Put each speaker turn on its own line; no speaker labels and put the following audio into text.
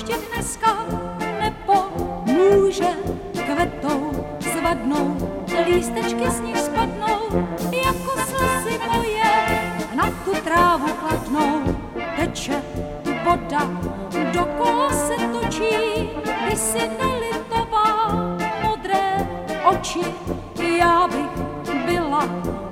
ti dneska nepomůže. Kvetou, zvadnou, lístečky z nich spadnou, jako slzy moje na tu trávu chladnou. Teče voda, dokola se točí, ty si nelitová, modré oči, já bych byla